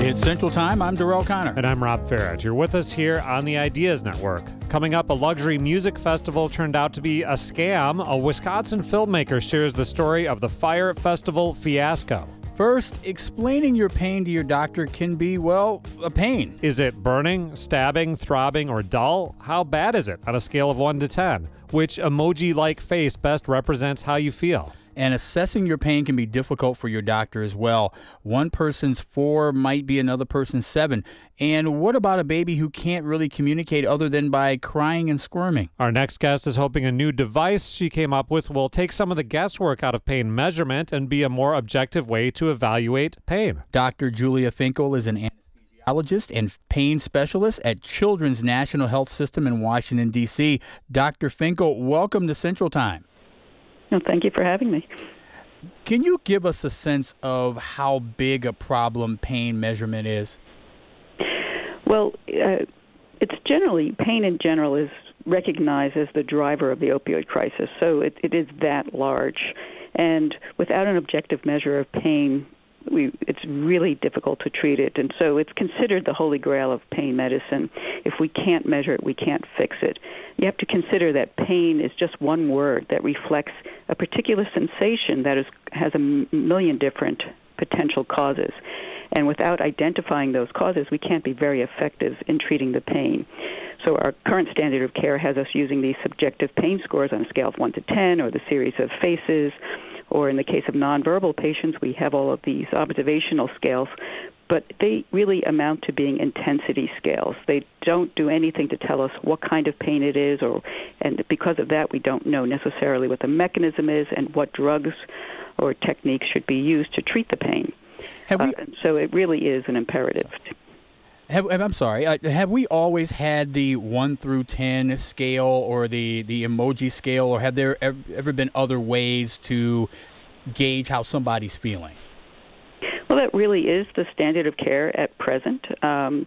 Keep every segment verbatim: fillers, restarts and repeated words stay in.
It's Central Time. I'm Darrell Connor. And I'm Rob Farrett. You're with us here on the Ideas Network. Coming up, a luxury music festival turned out to be a scam. A Wisconsin filmmaker shares the story of the Fyre Festival fiasco. First, explaining your pain to your doctor can be, well, a pain. Is it burning, stabbing, throbbing, or dull? How bad is it on a scale of one to ten? Which emoji-like face best represents how you feel? And assessing your pain can be difficult for your doctor as well. One person's four might be another person's seven. And what about a baby who can't really communicate other than by crying and squirming? Our next guest is hoping a new device she came up with will take some of the guesswork out of pain measurement and be a more objective way to evaluate pain. Doctor Julia Finkel is an anesthesiologist and pain specialist at Children's National Health System in Washington, D C Doctor Finkel, welcome to Central Time. Well, thank you for having me. Can you give us a sense of how big a problem pain measurement is? Well, uh, it's generally, pain in general is recognized as the driver of the opioid crisis, so it, it is that large. And without an objective measure of pain, we, it's really difficult to treat it. And so it's considered the holy grail of pain medicine. If we can't measure it, we can't fix it. You have to consider that pain is just one word that reflects a particular sensation that is, has a million different potential causes. And without identifying those causes, we can't be very effective in treating the pain. So our current standard of care has us using these subjective pain scores on a scale of one to ten, or the series of faces, or in the case of nonverbal patients, we have all of these observational scales, but they really amount to being intensity scales. They don't do anything to tell us what kind of pain it is, or and because of that, we don't know necessarily what the mechanism is and what drugs or techniques should be used to treat the pain. Have we, uh, so it really is an imperative. Have, I'm sorry, uh, have we always had the one through ten scale or the, the emoji scale, or have there ever, ever been other ways to gauge how somebody's feeling? Well, that really is the standard of care at present. Um,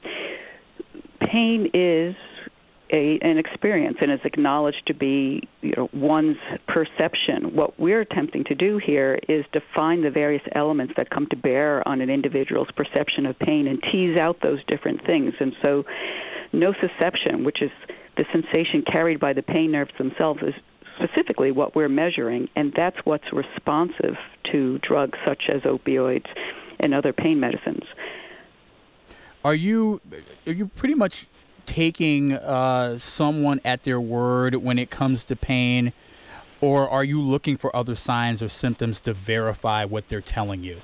pain is a, an experience and is acknowledged to be, you know, one's perception. What we're attempting to do here is define the various elements that come to bear on an individual's perception of pain and tease out those different things. And so nociception, which is the sensation carried by the pain nerves themselves, is specifically what we're measuring, and that's what's responsive to drugs such as opioids and other pain medicines. Are you are you pretty much taking uh, someone at their word when it comes to pain, or are you looking for other signs or symptoms to verify what they're telling you?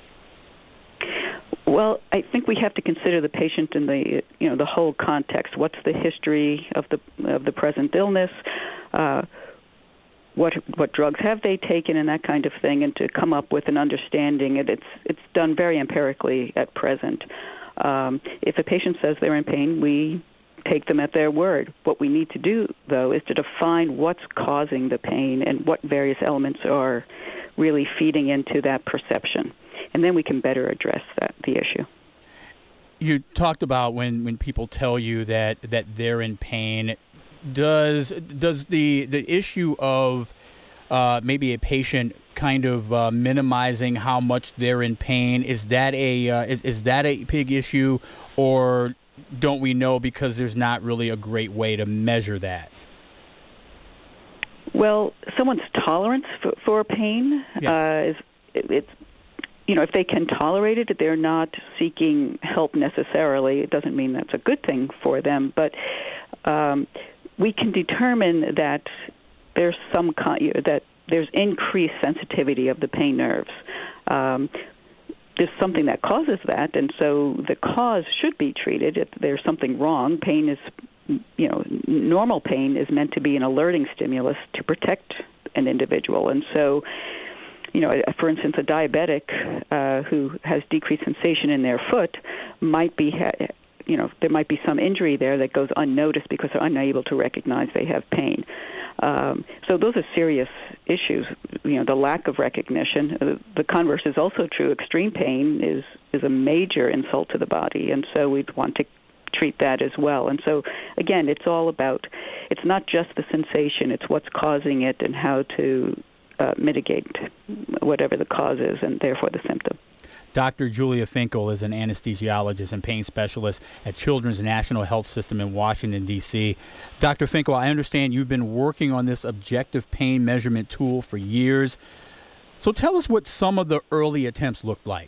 Well, I think we have to consider the patient in the you know the whole context. What's the history of the of the present illness? Uh, what what drugs have they taken, and that kind of thing, and to come up with an understanding. It, it's it's done very empirically at present. Um, if a patient says they're in pain, we take them at their word. What we need to do, though, is to define what's causing the pain and what various elements are really feeding into that perception. And then we can better address that, the issue. You talked about when, when people tell you that, that they're in pain. Does does the, the issue of uh, maybe a patient kind of uh, minimizing how much they're in pain, is that a uh, is, is that a big issue, or don't we know because there's not really a great way to measure that? Well, someone's tolerance for, for pain yes. uh, is it, it's you know if they can tolerate it, they're not seeking help necessarily. It doesn't mean that's a good thing for them, but um, we can determine that there's some con- that there's increased sensitivity of the pain nerves. Um, There's something that causes that, and so the cause should be treated. If there's something wrong, pain is, you know, normal pain is meant to be an alerting stimulus to protect an individual. And so, you know, for instance, a diabetic uh, who has decreased sensation in their foot might be, ha- you know, there might be some injury there that goes unnoticed because they're unable to recognize they have pain. Um, so those are serious issues, you know, the lack of recognition. Uh, the converse is also true. Extreme pain is, is a major insult to the body, and so we'd want to treat that as well. And so, again, it's all about, it's not just the sensation, it's what's causing it and how to uh, mitigate whatever the cause is and therefore the symptom. Doctor Julia Finkel is an anesthesiologist and pain specialist at Children's National Health System in Washington, D C Doctor Finkel, I understand you've been working on this objective pain measurement tool for years. So tell us what some of the early attempts looked like.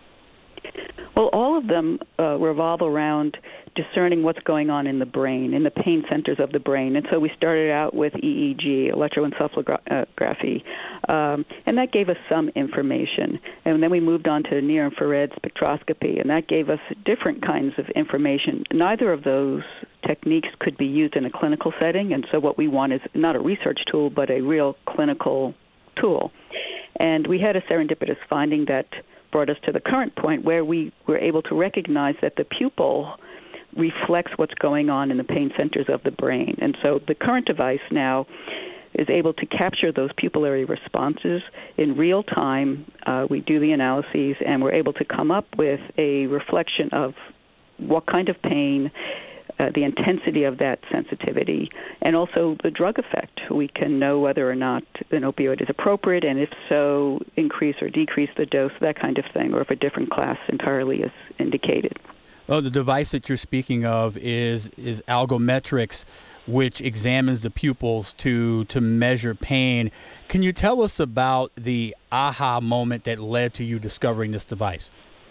Well, all of them uh, revolve around discerning what's going on in the brain, in the pain centers of the brain. And so we started out with E E G, electroencephalography, um, and that gave us some information. And then we moved on to near-infrared spectroscopy, and that gave us different kinds of information. Neither of those techniques could be used in a clinical setting, and so what we want is not a research tool, but a real clinical tool. And we had a serendipitous finding that brought us to the current point where we were able to recognize that the pupil reflects what's going on in the pain centers of the brain. And so the current device now is able to capture those pupillary responses in real time. Uh, we do the analyses, and we're able to come up with a reflection of what kind of pain, uh, the intensity of that sensitivity, and also the drug effect. We can know whether or not an opioid is appropriate, and if so, increase or decrease the dose, that kind of thing, or if a different class entirely is indicated. Oh, the device that you're speaking of is is Algometrics, which examines the pupils to to measure pain. Can you tell us about the aha moment that led to you discovering this device?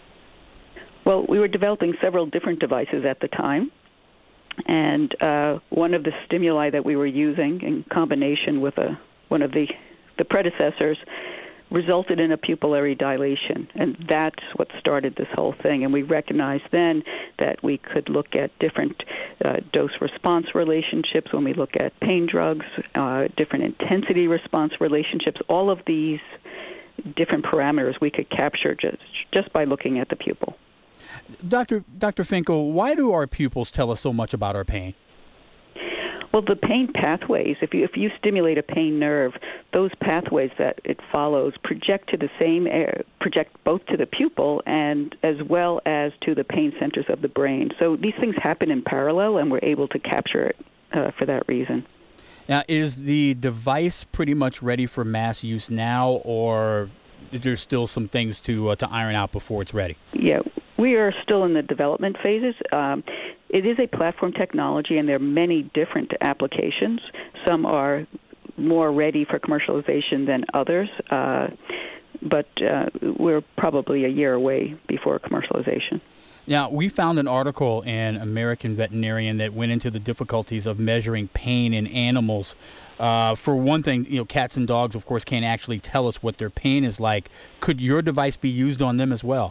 Well, we were developing several different devices at the time, and uh, one of the stimuli that we were using in combination with a, one of the, the predecessors resulted in a pupillary dilation, and that's what started this whole thing. And we recognized then that we could look at different uh, dose-response relationships when we look at pain drugs, uh, different intensity response relationships. All of these different parameters we could capture just just by looking at the pupil. Doctor Doctor Finkel, why do our pupils tell us so much about our pain? Well, the pain pathways, if you if you stimulate a pain nerve, those pathways that it follows project to the same air, project both to the pupil and as well as to the pain centers of the brain. So these things happen in parallel, and we're able to capture it uh, for that reason. Now, is the device pretty much ready for mass use now, or there's still some things to uh, to iron out before it's ready? Yeah, we are still in the development phases. Um, It is a platform technology, and there are many different applications. Some are more ready for commercialization than others, uh, but uh, we're probably a year away before commercialization. Now, we found an article in American Veterinarian that went into the difficulties of measuring pain in animals. Uh, for one thing, you know, cats and dogs, of course, can't actually tell us what their pain is like. Could your device be used on them as well?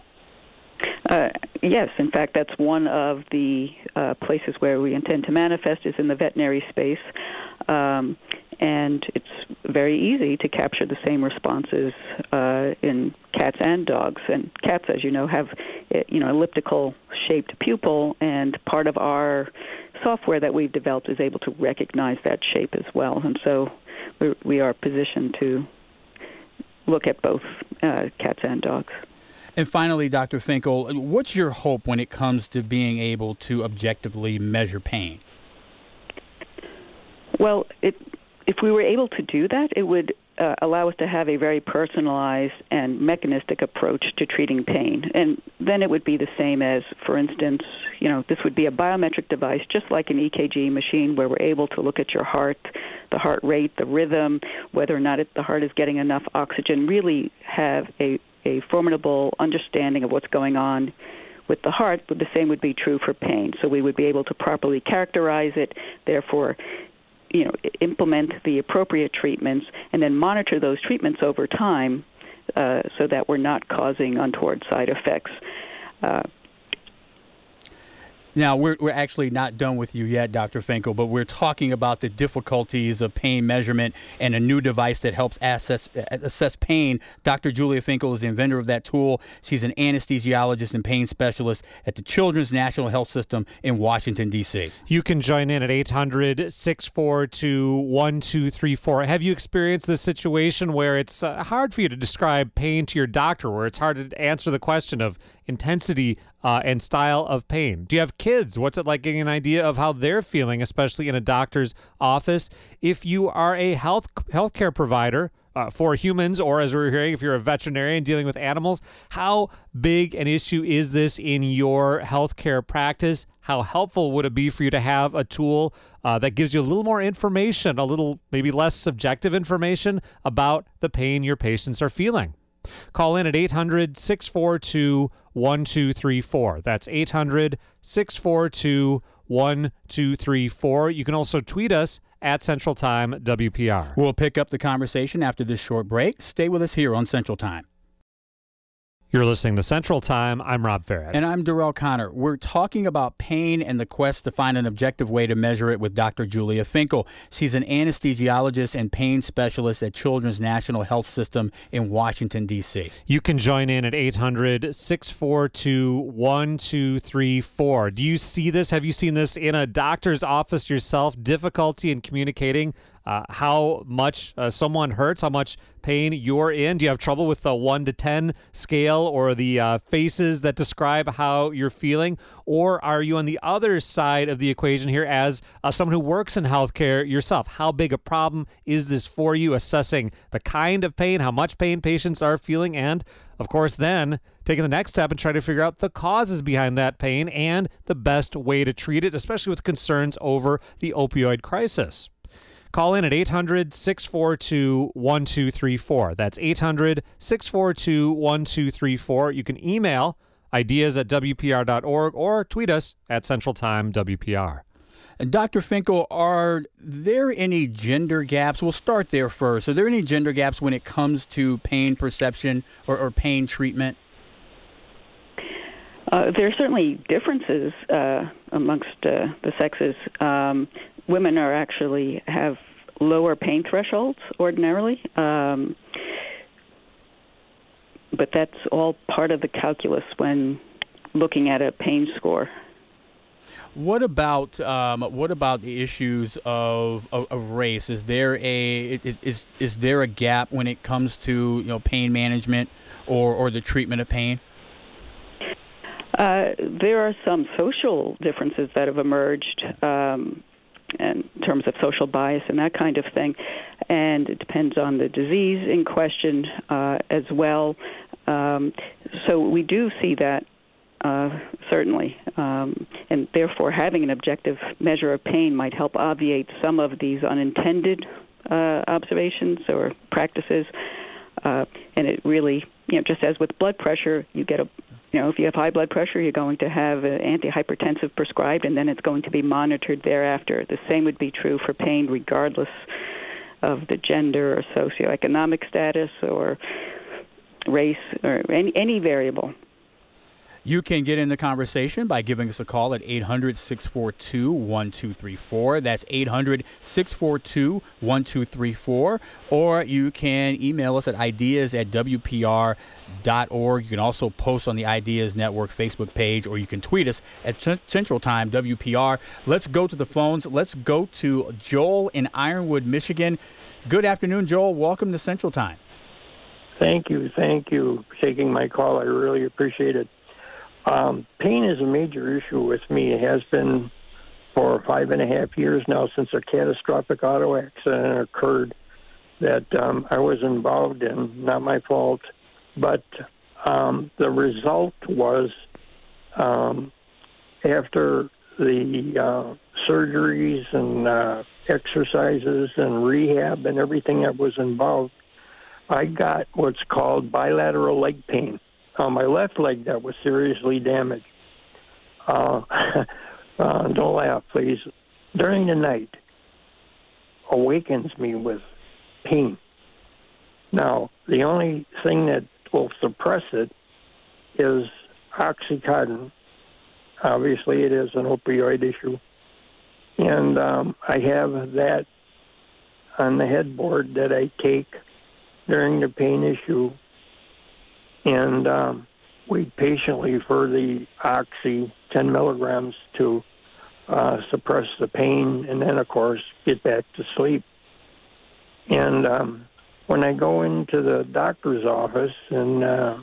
Uh, yes, in fact, that's one of the uh, places where we intend to manifest is in the veterinary space, um, and it's very easy to capture the same responses uh, in cats and dogs. And cats, as you know, have you know elliptical-shaped pupil, and part of our software that we've developed is able to recognize that shape as well. And so we we are positioned to look at both uh, cats and dogs. And finally, Doctor Finkel, what's your hope when it comes to being able to objectively measure pain? Well, it, if we were able to do that, it would uh, allow us to have a very personalized and mechanistic approach to treating pain. And then it would be the same as, for instance, you know, this would be a biometric device, just like an E K G machine, where we're able to look at your heart, the heart rate, the rhythm, whether or not it, the heart is getting enough oxygen, really have a a formidable understanding of what's going on with the heart, but the same would be true for pain. So we would be able to properly characterize it, therefore, you know, implement the appropriate treatments, and then monitor those treatments over time uh, so that we're not causing untoward side effects. Uh, Now, we're we're actually not done with you yet, Doctor Finkel, but we're talking about the difficulties of pain measurement and a new device that helps assess, assess pain. Doctor Julia Finkel is the inventor of that tool. She's an anesthesiologist and pain specialist at the Children's National Health System in Washington, D C You can join in at eight hundred, six four two, one two three four. Have you experienced this situation where it's uh, hard for you to describe pain to your doctor, where it's hard to answer the question of intensity Uh, and style of pain? Do you have kids? What's it like getting an idea of how they're feeling, especially in a doctor's office? If you are a health healthcare provider uh, for humans, or as we were hearing, if you're a veterinarian dealing with animals. How big an issue is this in your healthcare practice? How helpful would it be for you to have a tool uh, that gives you a little more information, a little maybe less subjective information about the pain your patients are feeling? Call in at eight hundred, six four two, one two three four. That's eight hundred, six four two, one two three four. You can also tweet us at Central Time W P R. We'll pick up the conversation after this short break. Stay with us here on Central Time. You're listening to Central Time. I'm Rob Farrett. And I'm Darrell Connor. We're talking about pain and the quest to find an objective way to measure it with Doctor Julia Finkel. She's an anesthesiologist and pain specialist at Children's National Health System in Washington, D C. You can join in at eight hundred, six four two, one two three four. Do you see this? Have you seen this in a doctor's office yourself? Difficulty in communicating Uh, how much uh, someone hurts, how much pain you're in? Do you have trouble with the one to ten scale or the uh, faces that describe how you're feeling? Or are you on the other side of the equation here as uh, someone who works in healthcare yourself? How big a problem is this for you, assessing the kind of pain, how much pain patients are feeling, and, of course, then taking the next step and trying to figure out the causes behind that pain and the best way to treat it, especially with concerns over the opioid crisis? Call in at eight hundred, six four two, one two three four. That's eight hundred, six four two, one two three four. You can email ideas at W P R dot org or tweet us at Central Time W P R. Doctor Finkel, are there any gender gaps? We'll start there first. Are there any gender gaps when it comes to pain perception or, or pain treatment? Uh, there are certainly differences uh, amongst uh, the sexes. Um, women are actually have lower pain thresholds ordinarily, um, but that's all part of the calculus when looking at a pain score. What about um, what about the issues of, of of race? Is there a is, is is there a gap when it comes to you know pain management or, or the treatment of pain? Uh, there are some social differences that have emerged um, in terms of social bias and that kind of thing, and it depends on the disease in question uh, as well. Um, so we do see that, uh, certainly, um, and therefore having an objective measure of pain might help obviate some of these unintended uh, observations or practices, uh, and it really, you know, just as with blood pressure, you get a You know, if you have high blood pressure, you're going to have an antihypertensive prescribed, and then it's going to be monitored thereafter. The same would be true for pain, regardless of the gender or socioeconomic status or race or any, any variable. You can get in the conversation by giving us a call at eight hundred, six four two, one two three four. That's eight hundred, six four two, one two three four. Or you can email us at ideas at W P R dot org. You can also post on the Ideas Network Facebook page, or you can tweet us at Central Time W P R. Let's go to the phones. Let's go to Joel in Ironwood, Michigan. Good afternoon, Joel. Welcome to Central Time. Thank you. Thank you for taking my call. I really appreciate it. Um, pain is a major issue with me. It has been for five and a half years now since a catastrophic auto accident occurred that um, I was involved in. Not my fault, but um, the result was um, after the uh, surgeries and uh, exercises and rehab and everything that was involved, I got what's called bilateral leg pain on my left leg that was seriously damaged. Uh, uh, don't laugh, please. During the night, awakens me with pain. Now, the only thing that will suppress it is Oxycontin. Obviously, it is an opioid issue. And um, I have that on the headboard that I take during the pain issue. And um, wait patiently for the Oxy, ten milligrams, to uh, suppress the pain, and then, of course, get back to sleep. And um, when I go into the doctor's office, and uh,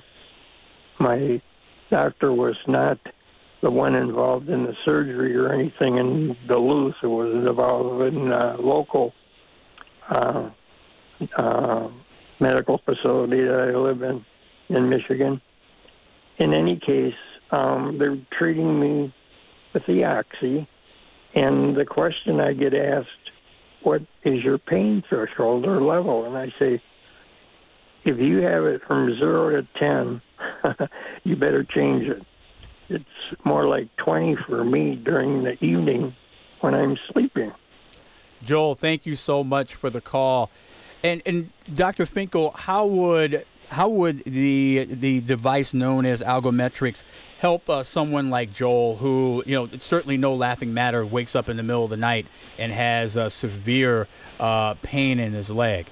my doctor was not the one involved in the surgery or anything in Duluth, it was involved in uh, local uh, uh, medical facility that I live in in Michigan. In any case, um, they're treating me with the Oxy, and the question I get asked, what is your pain threshold or level? And I say, if you have it from zero to ten, you better change it. It's more like twenty for me during the evening when I'm sleeping. Joel, thank you so much for the call. And and Doctor Finkel, how would how would the the device known as Algometrics help uh, someone like Joel, who, you know, it's certainly no laughing matter, wakes up in the middle of the night and has uh, severe uh, pain in his leg?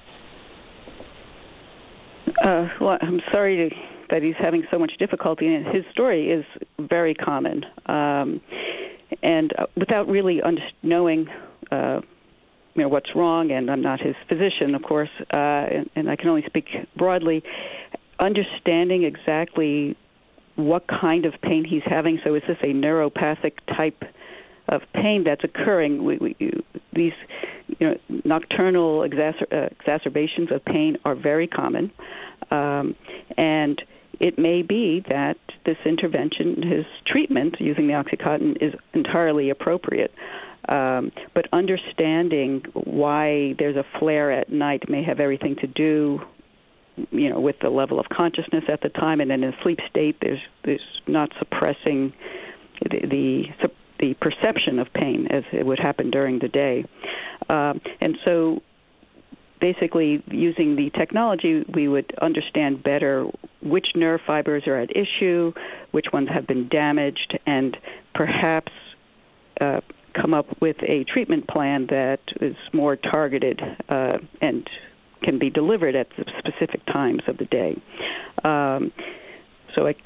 Uh, well, I'm sorry to, that he's having so much difficulty, and his story is very common. Um, and uh, without really under- knowing, uh, you know, what's wrong, and I'm not his physician, of course, uh, and, and I can only speak broadly, understanding exactly what kind of pain he's having. So is this a neuropathic type of pain that's occurring? We, we, these you know, nocturnal exacer- uh, exacerbations of pain are very common. Um, and it may be that this intervention, his treatment using the Oxycontin, is entirely appropriate. Um, but understanding why there's a flare at night may have everything to do, you know, with the level of consciousness at the time, and in a sleep state, there's there's not suppressing the the, the perception of pain as it would happen during the day, um, and so basically using the technology, we would understand better which nerve fibers are at issue, which ones have been damaged, and perhaps uh, come up with a treatment plan that is more targeted uh, and can be delivered at specific times of the day. Um, so I,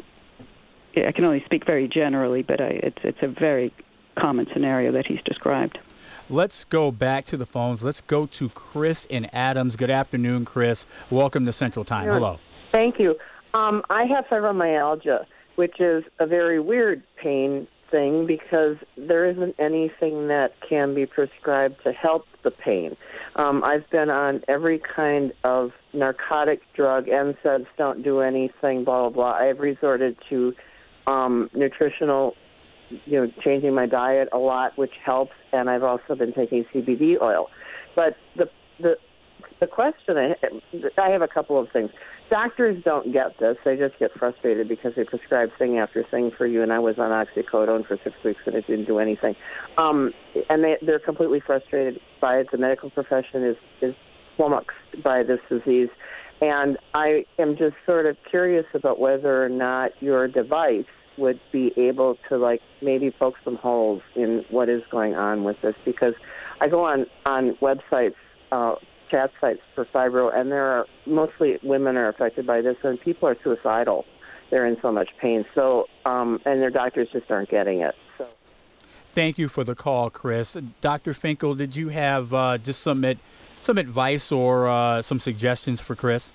I can only speak very generally, but I, it's it's a very common scenario that he's described. Let's go back to the phones. Let's go to Chris in Adams. Good afternoon, Chris. Welcome to Central Time. Hello. Thank you. Um, I have fibromyalgia, which is a very weird pain thing because there isn't anything that can be prescribed to help the pain. Um, I've been on every kind of narcotic drug, N SAIDs don't do anything, blah, blah, blah. I've resorted to um, nutritional, you know, changing my diet a lot, which helps, and I've also been taking C B D oil. But the the the question, I, I have a couple of things. Doctors don't get this. They just get frustrated because they prescribe thing after thing for you, and I was on oxycodone for six weeks and it didn't do anything. Um, and they, they're completely frustrated by it. The medical profession is, is flummoxed by this disease. And I am just sort of curious about whether or not your device would be able to, like, maybe poke some holes in what is going on with this, because I go on, on websites, uh, chat sites for fibro, and there are mostly women are affected by this, and people are suicidal. They're in so much pain. So, um, and their doctors just aren't getting it. So, thank you for the call, Chris. Doctor Finkel, did you have uh, just some ad- some advice or uh, some suggestions for Chris?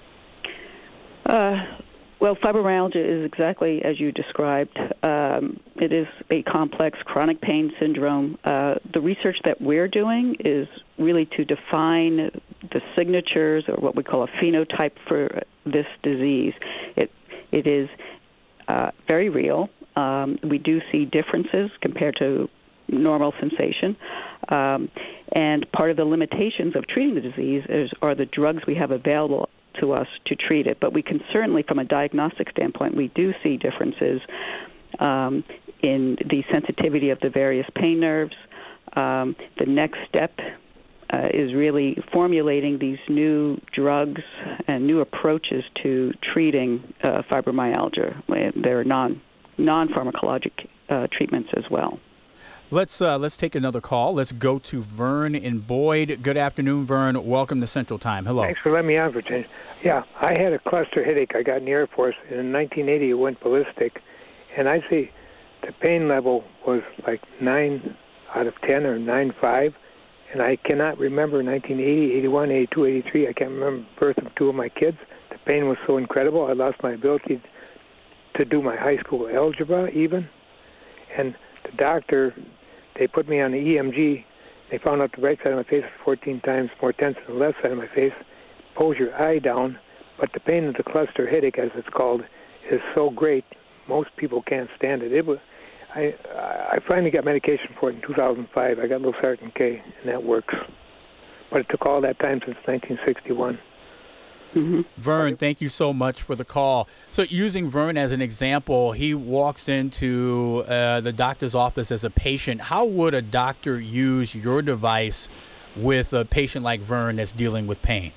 Uh, well, fibromyalgia is exactly as you described. Um, it is a complex chronic pain syndrome. Uh, the research that we're doing is really to define the signatures, or what we call a phenotype, for this disease. It it is uh, very real. Um, we do see differences compared to normal sensation, um, and part of the limitations of treating the disease is, are the drugs we have available to us to treat it. But we can certainly, from a diagnostic standpoint, we do see differences um, in the sensitivity of the various pain nerves. Um, the next step uh, is really formulating these new drugs and new approaches to treating uh, fibromyalgia. There are non, non-pharmacologic uh, treatments as well. Let's uh, let's take another call. Let's go to Vern in Boyd. Good afternoon, Vern. Welcome to Central Time. Hello. Thanks for letting me on, Virginia. Yeah, I had a cluster headache I got in the Air Force. In nineteen eighty, it went ballistic. And I'd say the pain level was like nine out of ten or nine point five. And I cannot remember nineteen eighty, eighty-one, eighty-two, eighty-three. I can't remember the birth of two of my kids. The pain was so incredible. I lost my ability to do my high school algebra even. And the doctor, they put me on the E M G. They found out the right side of my face was fourteen times more tense than the left side of my face. pulls your eye down, but the pain of the cluster headache, as it's called, is so great, most people can't stand it. It was, I, I finally got medication for it in two thousand five. I got Losartan K, and that works. But it took all that time since nineteen sixty-one. Mm-hmm. Vern, thank you so much for the call. So using Vern as an example, he walks into uh, the doctor's office as a patient. How would a doctor use your device with a patient like Vern that's dealing with pain?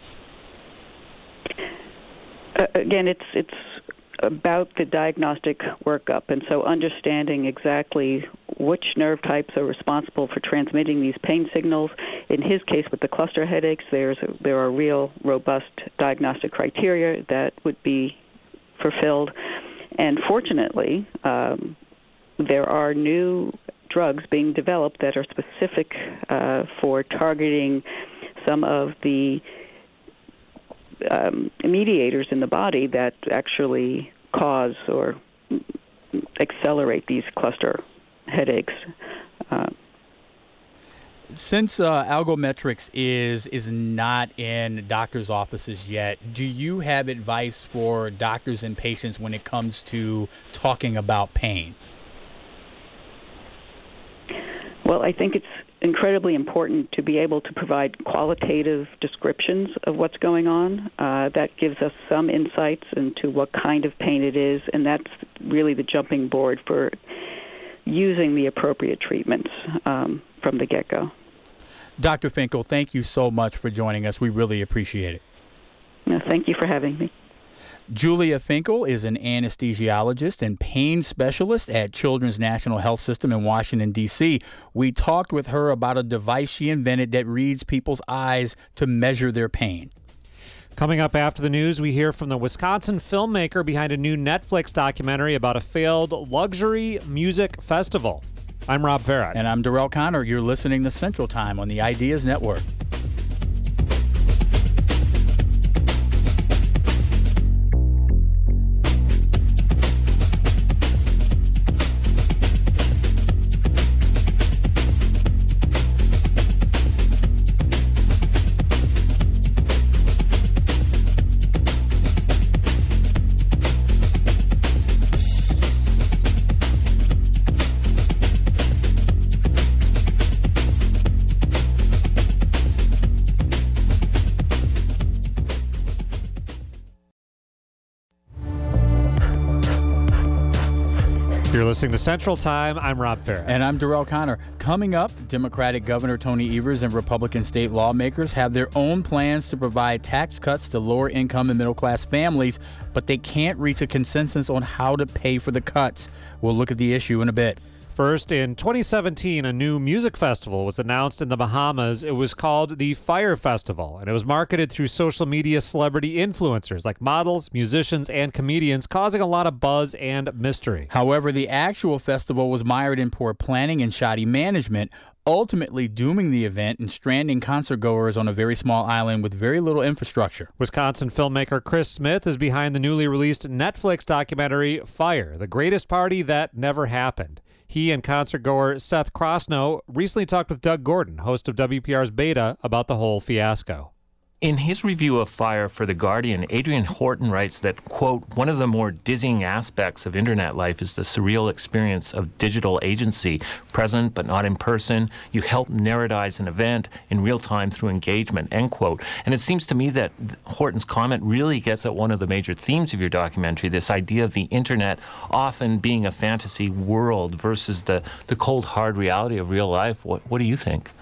Uh, again, it's it's about the diagnostic workup, and so understanding exactly which nerve types are responsible for transmitting these pain signals. In his case, with the cluster headaches, there's a, there are real robust diagnostic criteria that would be fulfilled. And fortunately, um, there are new drugs being developed that are specific uh, for targeting some of the um, mediators in the body that actually cause or accelerate these cluster headaches. Uh, Since uh, Algometrics is is not in doctors' offices yet, do you have advice for doctors and patients when it comes to talking about pain? Well, I think it's incredibly important to be able to provide qualitative descriptions of what's going on. Uh, that gives us some insights into what kind of pain it is, and that's really the jumping board for using the appropriate treatments um, from the get-go. Doctor Finkel, thank you so much for joining us. We really appreciate it. No, thank you for having me. Julia Finkel is an anesthesiologist and pain specialist at Children's National Health System in Washington, D C We talked with her about a device she invented that reads people's eyes to measure their pain. Coming up after the news, we hear from the Wisconsin filmmaker behind a new Netflix documentary about a failed luxury music festival. I'm Rob Farrett. And I'm Darrell Connor. You're listening to Central Time on the Ideas Network. You're listening to Central Time. I'm Rob Farrett. And I'm Darrell Connor. Coming up, Democratic Governor Tony Evers and Republican state lawmakers have their own plans to provide tax cuts to lower-income and middle-class families, but they can't reach a consensus on how to pay for the cuts. We'll look at the issue in a bit. First, in twenty seventeen, a new music festival was announced in the Bahamas. It was called the Fyre Festival, and it was marketed through social media celebrity influencers like models, musicians, and comedians, causing a lot of buzz and mystery. However, the actual festival was mired in poor planning and shoddy management, ultimately dooming the event and stranding concertgoers on a very small island with very little infrastructure. Wisconsin filmmaker Chris Smith is behind the newly released Netflix documentary Fyre, The Greatest Party That Never Happened. He and concertgoer Seth Krosno recently talked with Doug Gordon, host of W P R's Beta, about the whole fiasco. In his review of Fyre for The Guardian, Adrian Horton writes that, quote, one of the more dizzying aspects of internet life is the surreal experience of digital agency, present but not in person. You help narratize an event in real time through engagement, end quote. And it seems to me that Horton's comment really gets at one of the major themes of your documentary, this idea of the internet often being a fantasy world versus the, the cold, hard reality of real life. What, what do you think?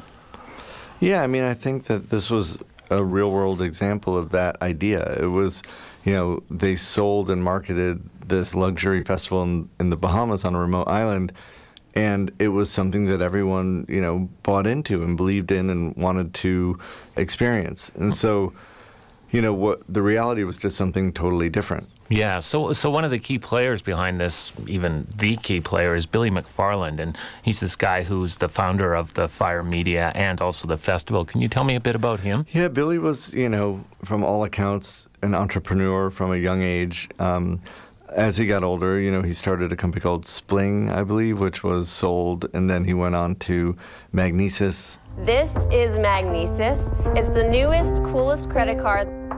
Yeah, I mean, I think that this was a real-world example of that idea. It was, you know, they sold and marketed this luxury festival in, in the Bahamas on a remote island, and it was something that everyone, you know, bought into and believed in and wanted to experience. And so, you know, what the reality was just something totally different. Yeah, so so one of the key players behind this, even the key player, is Billy McFarland, and he's this guy who's the founder of the Fyre Media and also the festival. Can you tell me a bit about him? Yeah, Billy was, you know, from all accounts, an entrepreneur from a young age. Um, as he got older, you know, he started a company called Spling, I believe, which was sold, and then he went on to Magnesis. This is Magnesis. It's the newest, coolest credit card.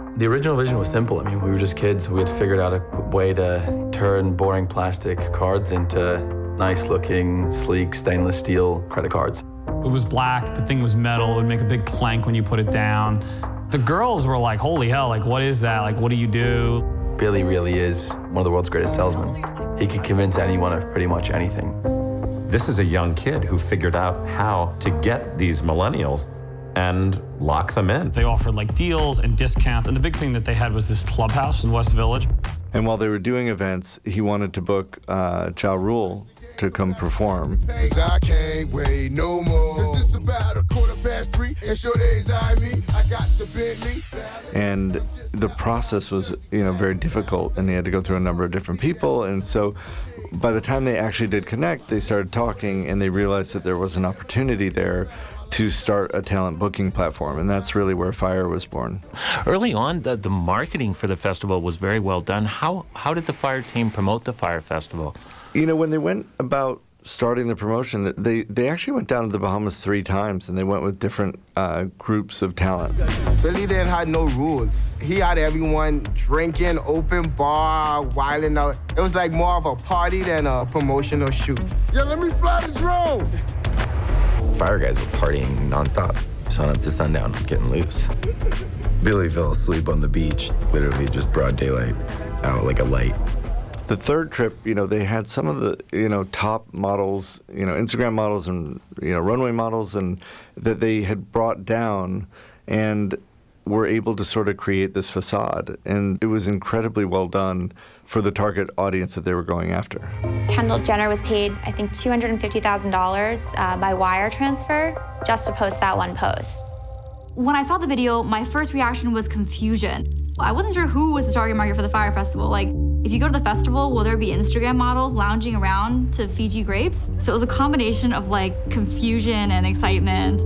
The original vision was simple. I mean, we were just kids. We had figured out a way to turn boring plastic cards into nice-looking, sleek, stainless steel credit cards. It was black, the thing was metal, it would make a big clank when you put it down. The girls were like, holy hell, like, what is that? Like, what do you do? Billy really is one of the world's greatest salesmen. He could convince anyone of pretty much anything. This is a young kid who figured out how to get these millennials and lock them in. They offered like deals and discounts, and the big thing that they had was this clubhouse in West Village. And while they were doing events, he wanted to book uh, Ja Rule to come perform. I can't wait no more. This is about a quarter past three, and sure days I me. I got the Bentley. And the process was, you know, very difficult, and they had to go through a number of different people. And so by the time they actually did connect, they started talking, and they realized that there was an opportunity there to start a talent booking platform, and that's really where Fyre was born. Early on, the, the marketing for the festival was very well done. How how did the Fyre team promote the Fyre Festival? You know, when they went about starting the promotion, they, they actually went down to the Bahamas three times, and they went with different uh, groups of talent. Billy didn't have no rules. He had everyone drinking, open bar, wilding out. It was like more of a party than a promotional shoot. Yeah, let me fly the drone. Fyre guys were partying nonstop, sun up to sundown, getting loose. Billy fell asleep on the beach, literally just broad daylight, out like a light. The third trip, you know, they had some of the, you know, top models, you know, Instagram models and, you know, runway models, and that they had brought down and were able to sort of create this facade. And it was incredibly well done for the target audience that they were going after. Kendall Jenner was paid, I think, two hundred fifty thousand dollars uh, by wire transfer just to post that one post. When I saw the video, my first reaction was confusion. I wasn't sure who was the target market for the Fyre Festival. Like, if you go to the festival, will there be Instagram models lounging around to Fiji grapes? So it was a combination of like confusion and excitement.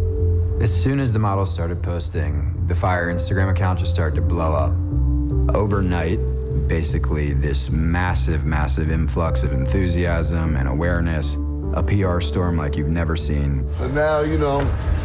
As soon as the models started posting, the Fyre Instagram account just started to blow up. Overnight, basically this massive, massive influx of enthusiasm and awareness, a P R storm like you've never seen. So now, you know,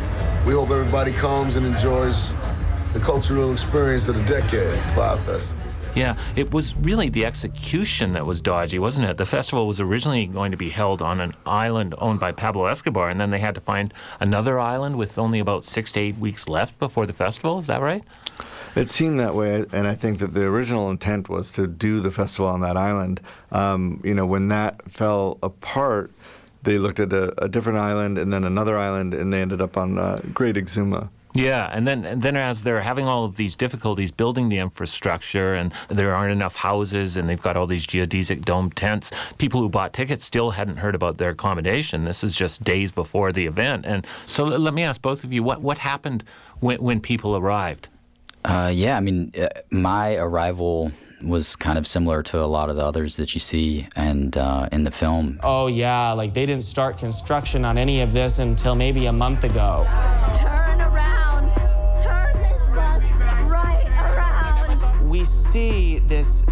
we hope everybody comes and enjoys the cultural experience of the decade, Fyre Festival. Yeah, it was really the execution that was dodgy, wasn't it? The festival was originally going to be held on an island owned by Pablo Escobar, and then they had to find another island with only about six to eight weeks left before the festival. Is that right? It seemed that way, and I think that the original intent was to do the festival on that island. Um, you know, when that fell apart, they looked at a, a different island and then another island, and they ended up on uh, Great Exuma. Yeah, and then and then as they're having all of these difficulties building the infrastructure, and there aren't enough houses, and they've got all these geodesic dome tents, people who bought tickets still hadn't heard about their accommodation. This is just days before the event. And so let me ask both of you, what, what happened when, when people arrived? Uh, yeah, I mean, uh, my arrival was kind of similar to a lot of the others that you see and uh, in the film. Oh, yeah, like they didn't start construction on any of this until maybe a month ago. Turn around. Turn this bus right around. We see this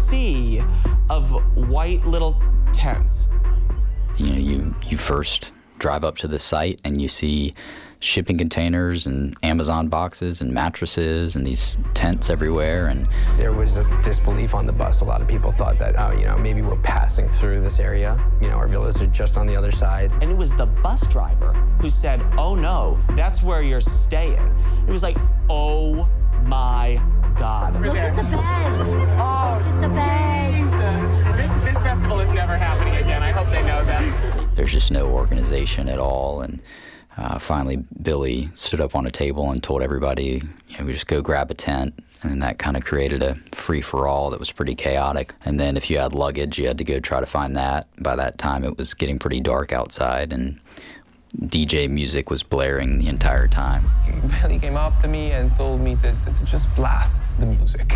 sea of white little tents. You know, you, you first drive up to the site and you see shipping containers and Amazon boxes and mattresses and these tents everywhere. And there was a disbelief on the bus. A lot of people thought that, oh, you know, maybe we're passing through this area. You know, our villas are just on the other side. And it was the bus driver who said, oh no, that's where you're staying. It was like, oh my God. Look at the beds. Oh, look at the beds. This, this festival is never happening again. I hope they know that. There's just no organization at all. And Uh, finally, Billy stood up on a table and told everybody, you know, we just go grab a tent. And that kind of created a free-for-all that was pretty chaotic. And then if you had luggage, you had to go try to find that. By that time, it was getting pretty dark outside, and D J music was blaring the entire time. Billy came up to me and told me to, to, to just blast the music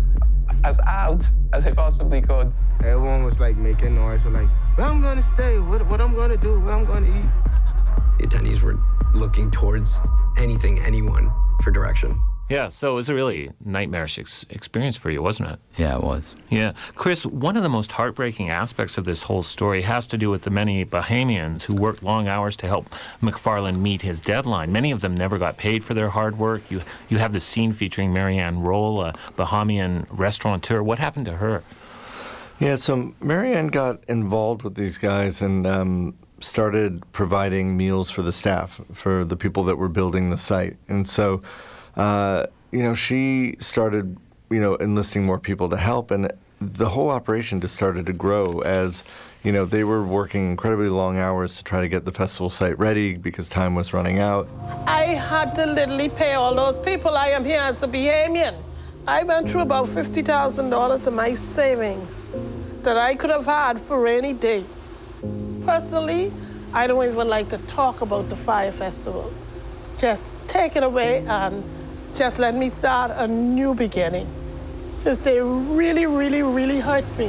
as out as I possibly could. Everyone was like making noise, so like, where I'm gonna stay, what, what I'm gonna do, what I'm gonna eat. The attendees were looking towards anything, anyone, for direction. Yeah, so it was a really nightmarish ex- experience for you, wasn't it? Yeah, it was. Yeah. Chris, one of the most heartbreaking aspects of this whole story has to do with the many Bahamians who worked long hours to help McFarland meet his deadline. Many of them never got paid for their hard work. You you have the scene featuring Marianne Roll, a Bahamian restaurateur. What happened to her? Yeah, so Marianne got involved with these guys and um, started providing meals for the staff, for the people that were building the site. And so... Uh, you know, she started, you know, enlisting more people to help, and the whole operation just started to grow as, you know, they were working incredibly long hours to try to get the festival site ready because time was running out. I had to literally pay all those people. I am here as a Bahamian. I went through about fifty thousand dollars of my savings that I could have had for rainy day. Personally, I don't even like to talk about the Fire Festival. Just take it away and just let me start a new beginning. Because they really, really, really hurt me.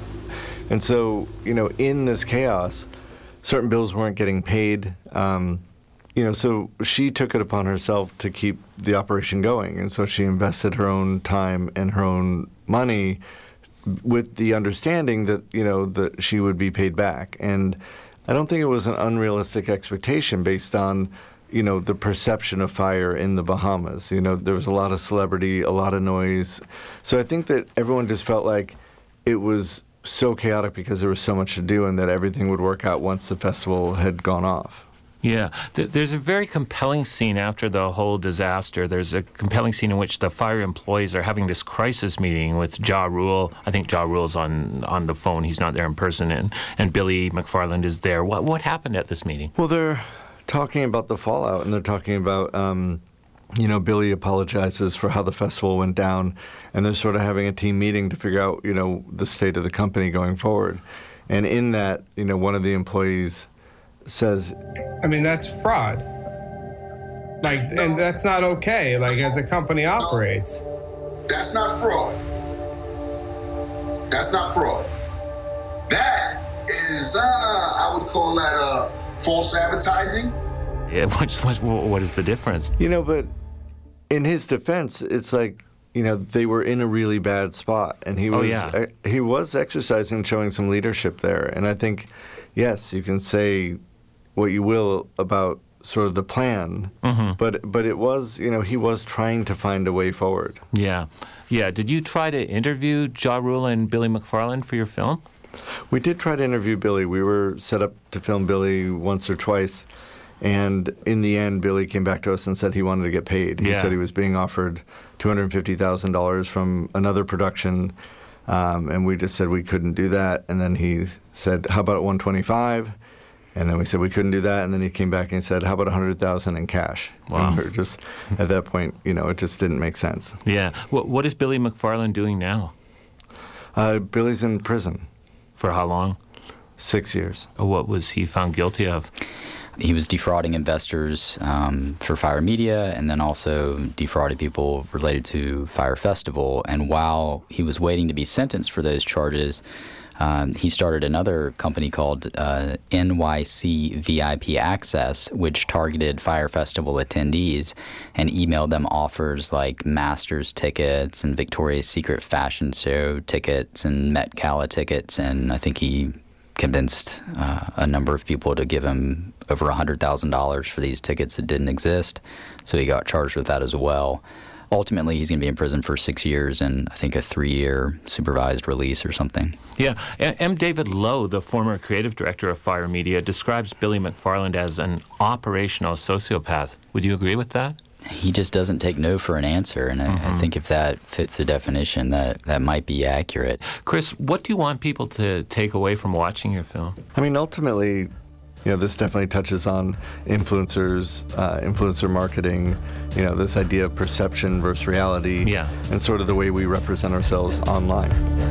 And so, you know, in this chaos, certain bills weren't getting paid. Um, you know, so she took it upon herself to keep the operation going. And so she invested her own time and her own money with the understanding that, you know, that she would be paid back. And I don't think it was an unrealistic expectation based on, you know, the perception of fire in the Bahamas. You know, there was a lot of celebrity, a lot of noise. So I think that everyone just felt like it was so chaotic because there was so much to do and that everything would work out once the festival had gone off. Yeah, Th- there's a very compelling scene after the whole disaster. There's a compelling scene in which the fire employees are having this crisis meeting with Ja Rule. I think Ja Rule's on on the phone. He's not there in person, and, and Billy McFarland is there. What what happened at this meeting? Well, they're talking about the fallout, and they're talking about, um, you know, Billy apologizes for how the festival went down, and they're sort of having a team meeting to figure out, you know, the state of the company going forward. And in that, you know, one of the employees says, I mean, that's fraud. Like, and that's not okay, like, as a company operates. That's not fraud. That's not fraud. That is, uh, I would call that uh, false advertising. Yeah, what's, what's, what is the difference? You know, but in his defense, it's like, you know, they were in a really bad spot, and he was Oh, yeah. uh, he was exercising, showing some leadership there. And I think, yes, you can say what you will about sort of the plan, mm-hmm. but but it was, you know, he was trying to find a way forward. Yeah, yeah. Did you try to interview Ja Rule and Billy McFarland for your film? We did try to interview Billy. We were set up to film Billy once or twice, and in the end, Billy came back to us and said he wanted to get paid. He Yeah. said he was being offered two hundred fifty thousand dollars from another production, um, and we just said we couldn't do that. And then he said, how about one twenty-five? And then we said we couldn't do that. And then he came back and said, how about one hundred thousand dollars in cash? Wow. And we were just, at that point, you know, it just didn't make sense. Yeah. What, what is Billy McFarland doing now? Uh, Billy's in prison. For how long? Six years. What was he found guilty of? He was defrauding investors um, for Fire Media, and then also defrauded people related to Fire Festival. And while he was waiting to be sentenced for those charges, um, he started another company called uh, N Y C V I P Access, which targeted Fire Festival attendees and emailed them offers like Masters tickets and Victoria's Secret fashion show tickets and Met Gala tickets. And I think he convinced uh, a number of people to give him over one hundred thousand dollars for these tickets that didn't exist. So he got charged with that as well. Ultimately, he's going to be in prison for six years and I think a three-year supervised release or something. Yeah. M. David Lowe, the former creative director of Fire Media, describes Billy McFarland as an operational sociopath. Would you agree with that? He just doesn't take no for an answer, and Mm-hmm. I, I think if that fits the definition, that, that might be accurate. Chris, what do you want people to take away from watching your film? I mean, ultimately, you know, this definitely touches on influencers, uh, influencer marketing, you know, this idea of perception versus reality, Yeah. and sort of the way we represent ourselves online.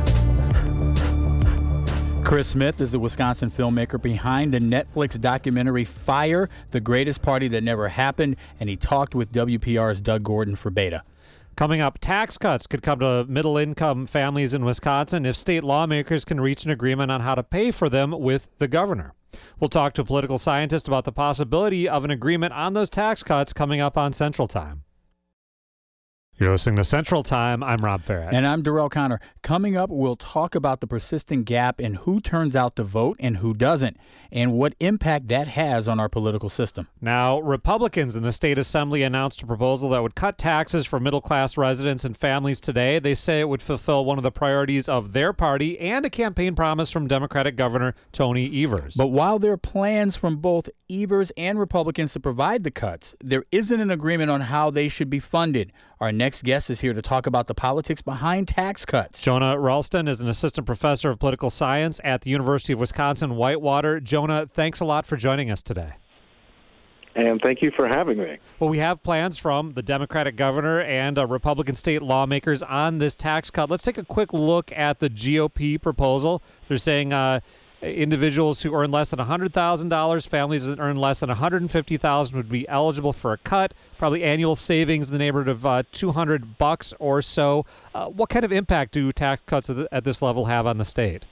Chris Smith is the Wisconsin filmmaker behind the Netflix documentary Fire, The Greatest Party That Never Happened, and he talked with W P R's Doug Gordon for Beta. Coming up, tax cuts could come to middle-income families in Wisconsin if state lawmakers can reach an agreement on how to pay for them with the governor. We'll talk to a political scientist about the possibility of an agreement on those tax cuts coming up on Central Time. You're listening to Central Time. I'm Rob Farah. And I'm Darrell Connor. Coming up, we'll talk about the persistent gap in who turns out to vote and who doesn't, and what impact that has on our political system. Now, Republicans in the state assembly announced a proposal that would cut taxes for middle-class residents and families today. They say it would fulfill one of the priorities of their party and a campaign promise from Democratic Governor Tony Evers. But while there are plans from both Evers and Republicans to provide the cuts, there isn't an agreement on how they should be funded. Our next guest is here to talk about the politics behind tax cuts. Jonah Ralston is an assistant professor of political science at the University of Wisconsin-Whitewater. Jonah, thanks a lot for joining us today. And thank you for having me. Well, we have plans from the Democratic governor and uh, Republican state lawmakers on this tax cut. Let's take a quick look at the G O P proposal. They're saying uh, individuals who earn less than one hundred thousand dollars, families that earn less than one hundred fifty thousand dollars would be eligible for a cut, probably annual savings in the neighborhood of uh, two hundred bucks or so. Uh, what kind of impact do tax cuts at, the, at this level have on the state?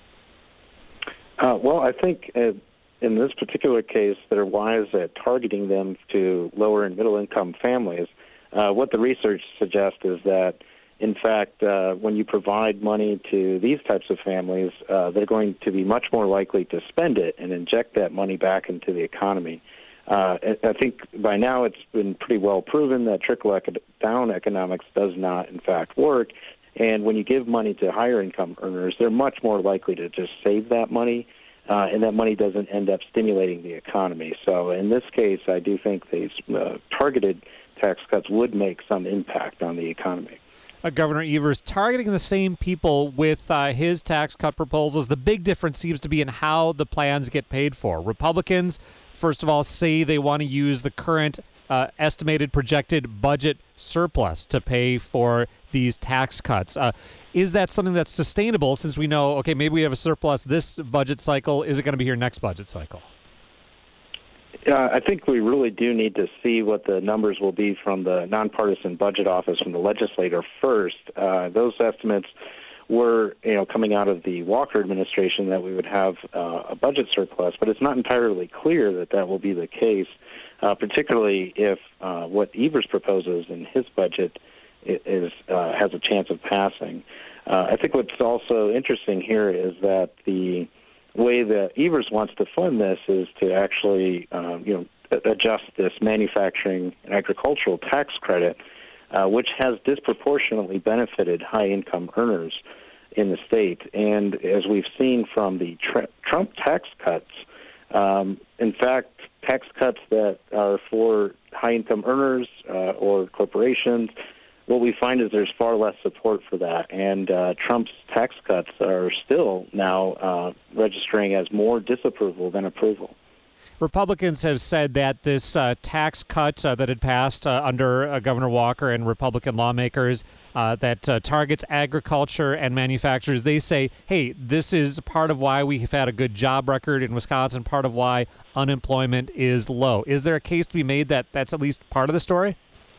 Uh, well, I think uh, in this particular case, they're wise at targeting them to lower and middle income families. Uh, what the research suggests is that, in fact, uh, when you provide money to these types of families, uh, they're going to be much more likely to spend it and inject that money back into the economy. Uh, I think by now it's been pretty well proven that trickle-down economics does not, in fact, work. And when you give money to higher income earners, they're much more likely to just save that money, uh, and that money doesn't end up stimulating the economy. So in this case, I do think these uh, targeted tax cuts would make some impact on the economy. Uh, Governor Evers targeting the same people with uh, his tax cut proposals. The big difference seems to be in how the plans get paid for. Republicans, first of all, say they want to use the current uh, estimated projected budget surplus to pay for these tax cuts. Uh, is that something that's sustainable since we know, okay, maybe we have a surplus this budget cycle. Is it going to be here next budget cycle? Uh, I think we really do need to see what the numbers will be from the nonpartisan budget office from the legislator first. Uh, those estimates were, you know, coming out of the Walker administration that we would have uh, a budget surplus, but it's not entirely clear that that will be the case, uh, particularly if uh, what Evers proposes in his budget is uh, has a chance of passing. Uh, I think what's also interesting here is that the way that Evers wants to fund this is to actually, um, you know, adjust this manufacturing and agricultural tax credit, uh, which has disproportionately benefited high-income earners in the state. And as we've seen from the tr- Trump tax cuts, um, in fact, tax cuts that are for high-income earners uh, or corporations, what we find is there's far less support for that, and uh, Trump's tax cuts are still now uh, registering as more disapproval than approval. Republicans have said that this uh, tax cut uh, that had passed uh, under uh, Governor Walker and Republican lawmakers uh, that uh, targets agriculture and manufacturers, they say, hey, this is part of why we have had a good job record in Wisconsin, part of why unemployment is low. Is there a case to be made that that's at least part of the story?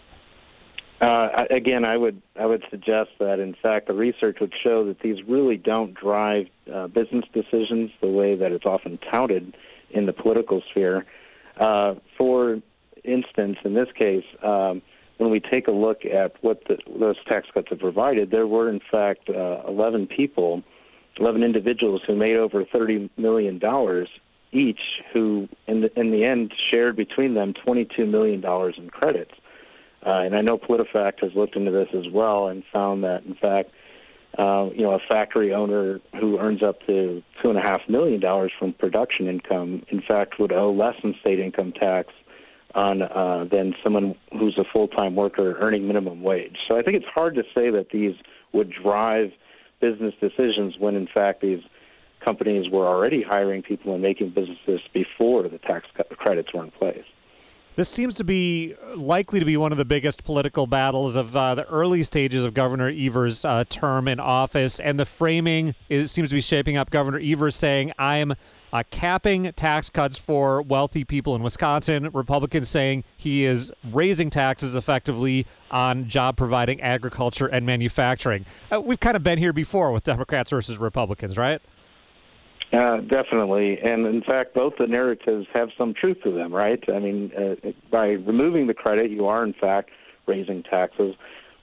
Uh, again, I would I would suggest that, in fact, the research would show that these really don't drive uh, business decisions the way that it's often touted in the political sphere. Uh, for instance, in this case, um, when we take a look at what the, those tax cuts have provided, there were, in fact, uh, eleven people, eleven individuals who made over thirty million dollars each, who, in the, in the end, shared between them twenty-two million dollars in credits. Uh, and I know PolitiFact has looked into this as well and found that, in fact, uh, you know, a factory owner who earns up to two and a half million dollars from production income, in fact, would owe less in state income tax on uh, than someone who's a full-time worker earning minimum wage. So I think it's hard to say that these would drive business decisions when, in fact, these companies were already hiring people and making businesses before the tax credits were in place. This seems to be likely to be one of the biggest political battles of uh, the early stages of Governor Evers' uh, term in office, and the framing is, seems to be shaping up. Governor Evers saying, I'm uh, capping tax cuts for wealthy people in Wisconsin. Republicans saying he is raising taxes effectively on job-providing agriculture and manufacturing. Uh, we've kind of been here before with Democrats versus Republicans, right? Uh, definitely. And, in fact, both the narratives have some truth to them, right? I mean, uh, by removing the credit, you are, in fact, raising taxes.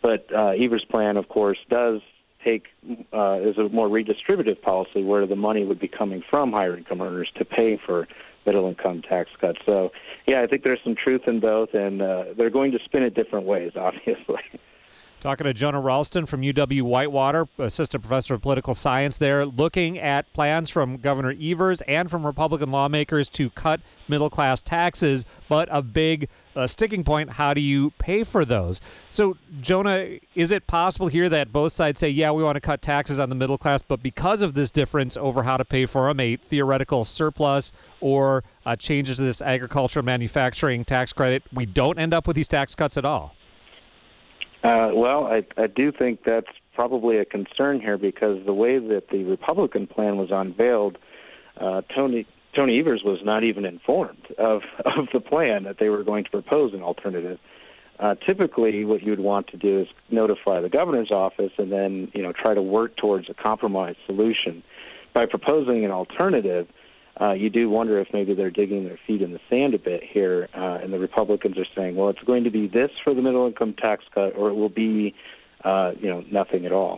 But uh, Evers' plan, of course, does take uh, is a more redistributive policy where the money would be coming from higher income earners to pay for middle income tax cuts. So, yeah, I think there's some truth in both, and uh, they're going to spin it different ways, obviously. Talking to Jonah Ralston from U W Whitewater, assistant professor of political science there, looking at plans from Governor Evers and from Republican lawmakers to cut middle-class taxes, but a big uh, sticking point, how do you pay for those? So, Jonah, is it possible here that both sides say, yeah, we want to cut taxes on the middle class, but because of this difference over how to pay for them, a theoretical surplus or uh, changes to this agricultural manufacturing tax credit, we don't end up with these tax cuts at all? Uh, well, I, I do think that's probably a concern here because the way that the Republican plan was unveiled, uh, Tony Tony Evers was not even informed of, of the plan that they were going to propose an alternative. Uh, typically, what you would want to do is notify the governor's office and then, you know, try to work towards a compromise solution. By proposing an alternative, uh, you do wonder if maybe they're digging their feet in the sand a bit here, uh, and the Republicans are saying, well, it's going to be this for the middle-income tax cut, or it will be, uh, you know, nothing at all.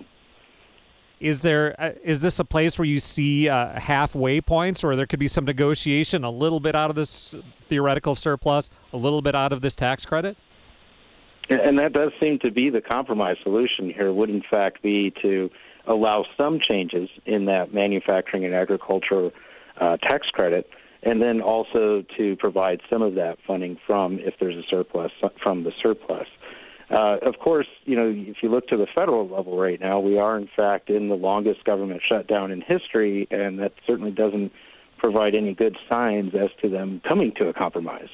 Is there uh, is this a place where you see uh, halfway points, or there could be some negotiation, a little bit out of this theoretical surplus, a little bit out of this tax credit? And that does seem to be the compromise solution here, would in fact be to allow some changes in that manufacturing and agriculture uh, tax credit, and then also to provide some of that funding from, if there's a surplus, from the surplus. Uh, of course, you know, if you look to the federal level right now, we are in fact in the longest government shutdown in history, and that certainly doesn't provide any good signs as to them coming to a compromise.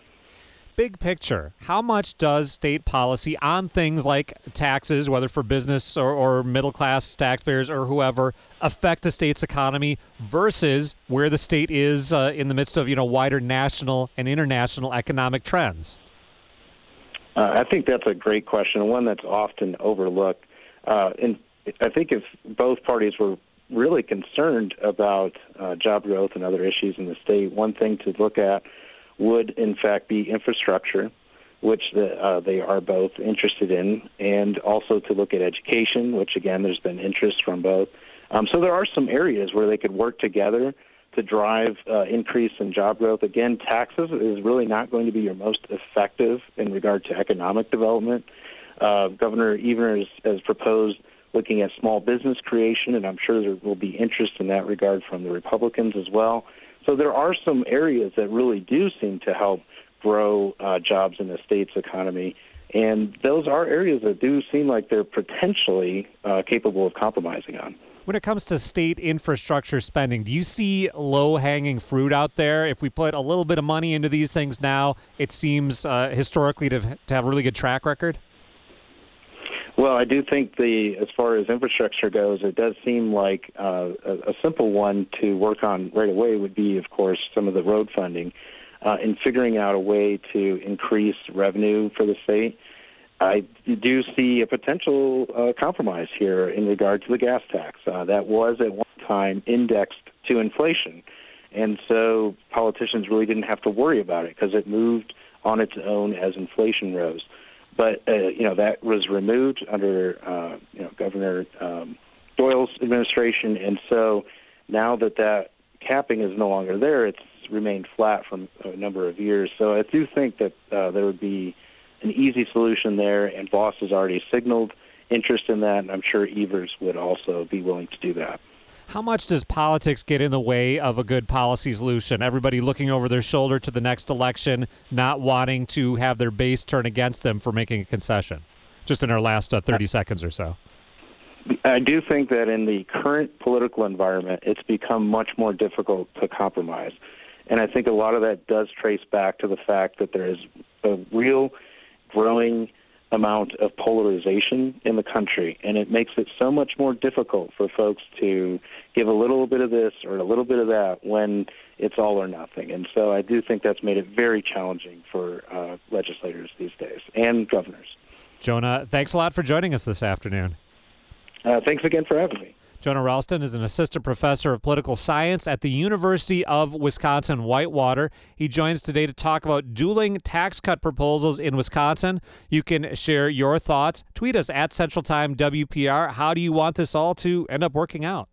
Big picture, how much does state policy on things like taxes, whether for business or, or middle-class taxpayers or whoever, affect the state's economy versus where the state is uh, in the midst of, you know, wider national and international economic trends? Uh, I think that's a great question, and one that's often overlooked. Uh, and I think if both parties were really concerned about uh, job growth and other issues in the state, one thing to look at would, in fact, be infrastructure, which the, uh, they are both interested in, and also to look at education, which, again, there's been interest from both. Um, so there are some areas where they could work together to drive uh, increase in job growth. Again, taxes is really not going to be your most effective in regard to economic development. Uh, Governor Evers has proposed looking at small business creation, and I'm sure there will be interest in that regard from the Republicans as well. So there are some areas that really do seem to help grow uh, jobs in the state's economy, and those are areas that do seem like they're potentially uh, capable of compromising on. When it comes to state infrastructure spending, do you see low-hanging fruit out there? If we put a little bit of money into these things now, it seems uh, historically to, to have a really good track record? Well, I do think the as far as infrastructure goes, it does seem like uh, a, a simple one to work on right away would be, of course, some of the road funding uh, and figuring out a way to increase revenue for the state. I do see a potential uh, compromise here in regard to the gas tax. Uh, that was at one time indexed to inflation, and so politicians really didn't have to worry about it because it moved on its own as inflation rose. But, uh, you know, that was removed under, uh, you know, Governor um, Doyle's administration, and so now that that capping is no longer there, it's remained flat for a number of years. So I do think that uh, there would be an easy solution there, and Voss has already signaled interest in that, and I'm sure Evers would also be willing to do that. How much does politics get in the way of a good policy solution? Everybody looking over their shoulder to the next election, not wanting to have their base turn against them for making a concession? Just in our last uh, thirty seconds or so. I do think that in the current political environment, it's become much more difficult to compromise. And I think a lot of that does trace back to the fact that there is a real growing amount of polarization in the country, and it makes it so much more difficult for folks to give a little bit of this or a little bit of that when it's all or nothing. And so I do think that's made it very challenging for uh, legislators these days and governors. Jonah, thanks a lot for joining us this afternoon. Uh, thanks again for having me. Jonah Ralston is an assistant professor of political science at the University of Wisconsin-Whitewater. He joins today to talk about dueling tax cut proposals in Wisconsin. You can share your thoughts. Tweet us at Central Time W P R. How do you want this all to end up working out?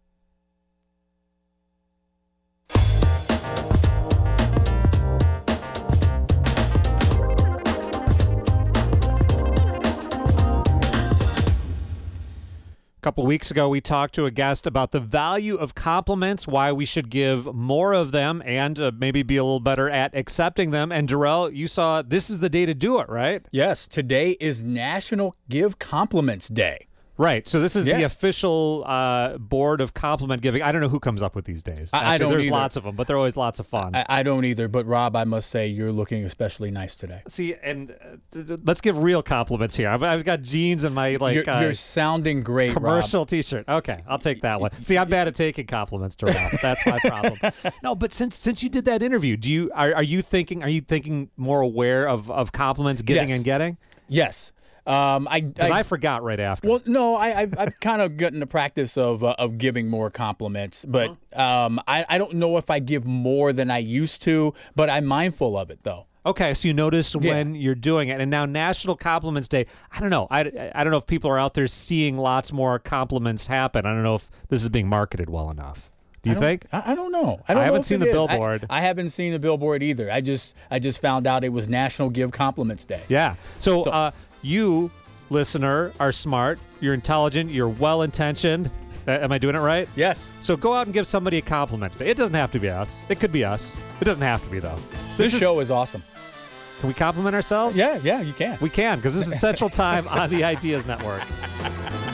A couple weeks ago, we talked to a guest about the value of compliments, why we should give more of them, and uh, maybe be a little better at accepting them. And Darrell, you saw this is the day to do it, right? Yes, today is National Give Compliments Day. Right. So this is Yeah. the official uh, board of compliment giving. I don't know who comes up with these days. I- I Actually, don't There's either. lots of them, but they're always lots of fun. I, I don't either, but Rob, I must say you're looking especially nice today. See, and uh, t- t- let's give real compliments here. I've, I've got jeans and my like you're, uh, you're sounding great, commercial Rob. T-shirt. Okay, I'll take that one. See, I'm bad at taking compliments, Darrell. That's my problem. No, but since since you did that interview, do you are, are you thinking are you thinking more aware of, of compliments giving Yes. and getting? Yes. Um, I, Because I, forgot right after. Well, no, I, I've, I've kind of gotten the practice of uh, of giving more compliments, but um, I, I don't know if I give more than I used to, but I'm mindful of it, though. Okay, so you notice when you're doing it, and now National Compliments Day. I don't know. I, I don't know if people are out there seeing lots more compliments happen. I don't know if this is being marketed well enough. Do you I don't- think? I, I don't know. I, don't I haven't know if seen it the is. I- billboard. I, haven't seen the billboard either. I just I just found out it was National Give Compliments Day. Yeah. So, So- uh, you, listener, are smart. You're intelligent. You're well-intentioned. Uh, am I doing it right? Yes. So go out and give somebody a compliment. It doesn't have to be us. It could be us. It doesn't have to be, though. This, is- show is awesome. Can we compliment ourselves? Yeah, yeah, you can. We can, because this is Central Time on the Ideas Network.